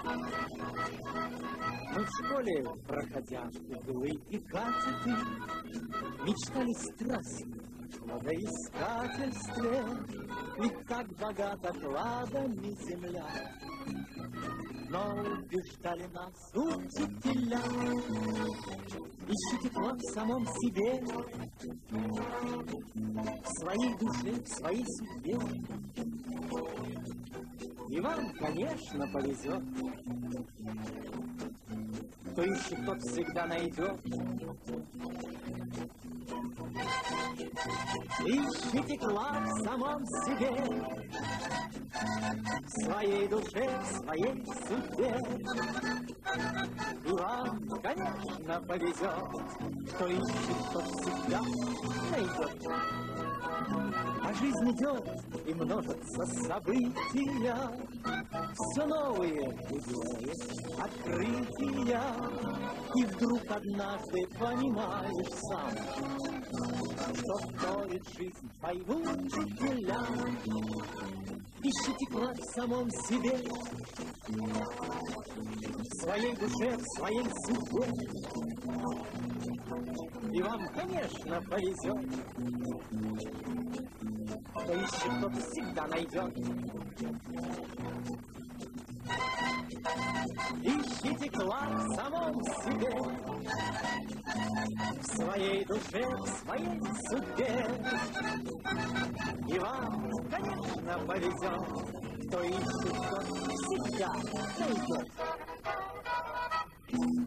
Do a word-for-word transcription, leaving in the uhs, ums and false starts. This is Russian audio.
Мы в школе, проходя углы и катеты, мечтали страстно о кладоискательстве, ведь так богата кладами земля. Но убеждали нас учителя: ищите клад в самом себе, в своей душе, в своей судьбе. И вам, конечно, повезет. Кто ищет, тот всегда найдет. Ищите клад в самом себе, в своей душе, в своей судьбе. И вам, конечно, повезет. Кто ищет, тот всегда найдет. А жизнь идет, и множатся события, все новые удивные открытия. И вдруг однажды понимаешь сам, что стоит жизнь твою учителя. Ищите клад в самом себе, в своей душе, в своей судьбе. И вам, конечно, повезет. Кто ищет, тот всегда найдет. Ищите клад в самом себе, в своей душе, в своей судьбе. И вам, конечно, повезет. Кто ищет, тот всегда найдет.